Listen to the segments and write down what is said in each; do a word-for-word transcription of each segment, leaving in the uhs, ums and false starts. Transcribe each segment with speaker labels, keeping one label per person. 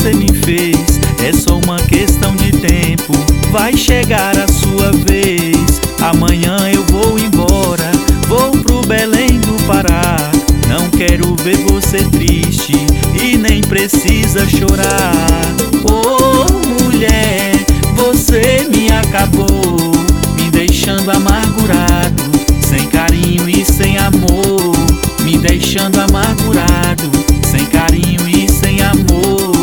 Speaker 1: você me fez. É só uma questão de tempo, vai chegar a sua vez. Amanhã eu vou embora, vou pro Belém do Pará. Não quero ver você triste e nem precisa chorar. Oh, mulher, você me acabou, me deixando amargurado, sem carinho e sem amor. Me deixando amargurado, sem carinho e sem amor.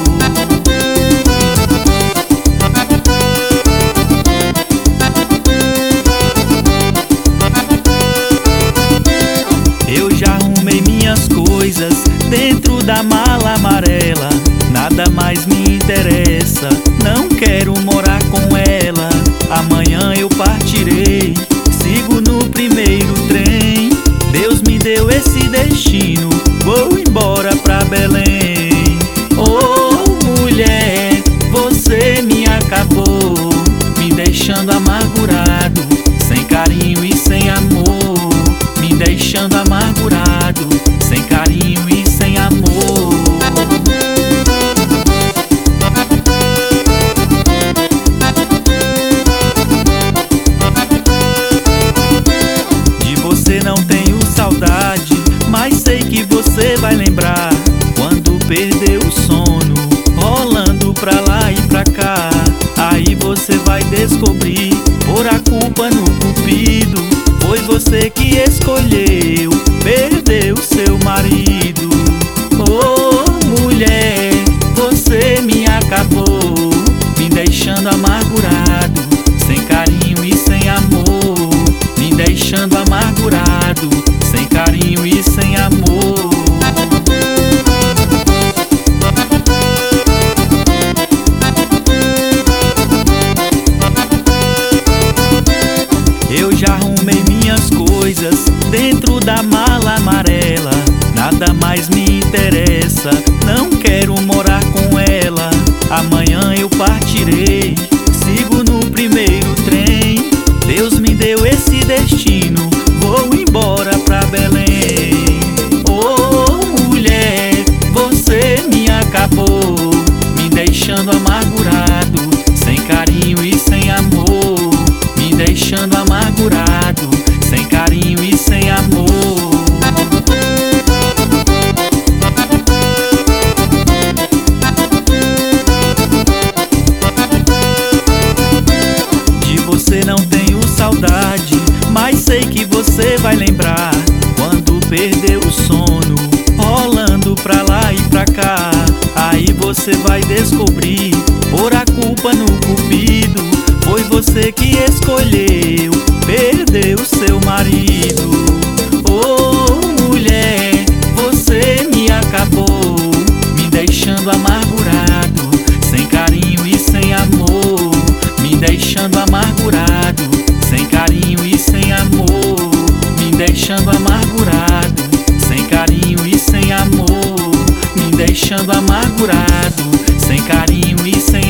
Speaker 1: Eu já arrumei minhas coisas dentro da mala amarela. Nada mais me interessa, não quero morar com ela. Amanhã eu partirei, sigo no primeiro trem. Deus me deu esse destino, vou embora pra Belém. Oh, mulher, você me acabou, me deixando amargurado, sem carinho e sem amor. Me deixando amargurado, sem carinho e sem amor. De você não tenho saudade, mas sei que você vai lembrar quando perdeu o sono, rolando pra lá e pra cá. Aí você vai descobrir, pôr a culpa no cupido. Foi você que escolheu perder o seu marido. Oh, mulher, você me acabou, me deixando amargurado, sem carinho e sem amor. Me deixando amargurado, sem carinho e sem amor. Eu já arrumei minhas coisas dentro da mala amarela. Nada mais me interessa, não quero morar com ela. Amanhã eu partirei, sigo no primeiro trem. Deus me deu esse destino, vou embora pra Belém. Oh, mulher, você me acabou, me deixando amargurado, sem carinho e sem amor. Me deixando amargurado, sem carinho e sem amor. De você não tenho saudade, mas sei que você vai lembrar quando perdeu o sono, rolando pra lá e pra cá. Aí você vai descobrir, pôr a culpa no cupido. Foi você que escolheu perder o seu marido. Oh, mulher, você me acabou, me deixando amargurado, sem carinho e sem amor. Me deixando amargurado, sem carinho e sem amor. Me deixando amargurado, sem carinho e sem amor. Me deixando amargurado, sem carinho e sem